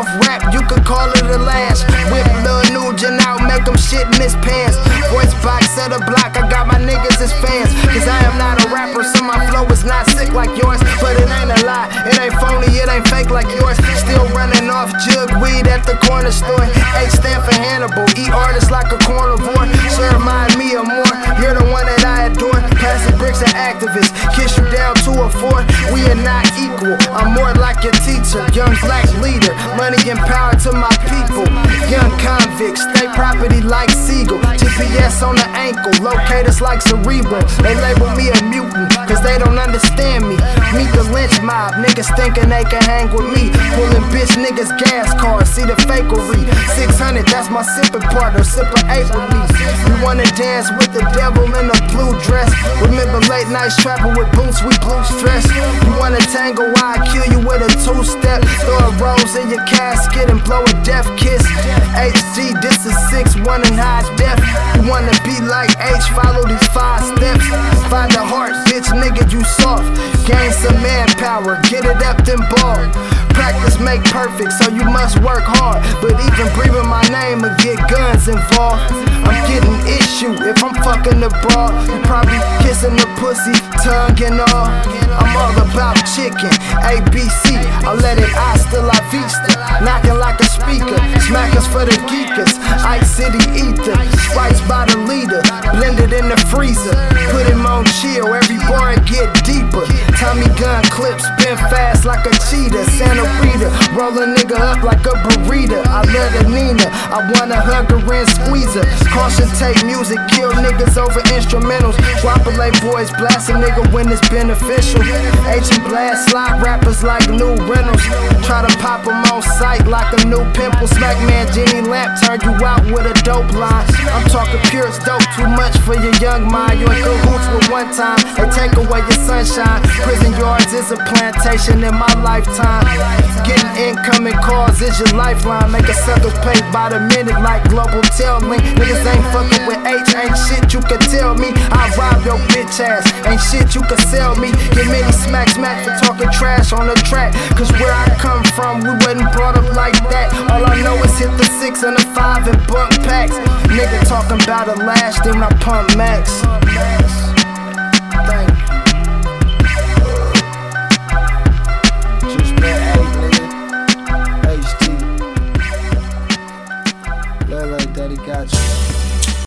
off rap, you could call it a lash. Whip Lil Nugent out, make him shit in his pants. Voice box at a block, I got my niggas as fans. Cause I am not a rapper, so my flow is not sick like yours. But it ain't a lie, it ain't phony, it ain't fake like yours. Still running off jug weed at the corner store. H stand for Hannibal, eat artists like a carnivore. So remind me of more, you're the one that I adore. Passing bricks and activists, kiss you down to a 4. We are not equal, I'm more like your teacher. Young black leader, money and power to my people. Young convicts, stay property like Siegel. GPS on the ankle, locators like Cerebral. They label me a mutant, cause they don't understand me. Meet the lynch mob, niggas thinking they can hang with me. Pulling bitch niggas gas cards, see the fakery. 600, that's my sipping partner, sipper 8 with me. We wanna dance with the devil in a blue dress. Remember late nights trapping with boots, we blue stress. You wanna tangle, I kill you with a 2-step. Throw a rose in your casket and blow a death kiss. HG, this is 6-1 in high def. You wanna be like H, follow these 5 steps. Find the heart, bitch, nigga, you soft. Gain some manpower, get it up, then ball. Practice make perfect, so you must work hard. But even breathing my name will get guns involved. I'm getting issue if I'm fucking the broad. You probably kissing the pussy, tongue and all. I'm all about chicken, ABC. I let it hasta la vista, knocking like a speaker. Smackers for the geekers, Ice City ether. Spice by the leader, blended in the freezer. Put him on chill, every bar get deeper. Tommy gun clips, spin fast like a cheetah. Santa Rita, roll a nigga up like a burrito. I love the Nina, I wanna hug her and squeeze her. Caution tape music, kill niggas over instrumentals. Guapole boys blast a nigga when it's beneficial. H and blast slot rappers like new rentals. Try to pop them on sight like a new pimple. Smack man Jenny Lamp turn you out with a dope line. I'm talking pure, it's dope, too much for your young mind. You in cahoots with one time, they take away your sunshine. Prison yards is a plantation in my lifetime. Getting incoming calls is your lifeline. Make a suckers pay by the minute like Global Tel-Link. Niggas ain't fucking with H, ain't shit you can tell me. I rob your bitch ass, ain't shit you can sell me. Get many smack for talking trash on the track. Cause where I come from, we wasn't brought up like that. All I know is hit the 6 and the 5 and bunk packs. Nigga talking about a lash, then I pump max. Thank you. Just been 8, nigga. HT. Lay like daddy got you.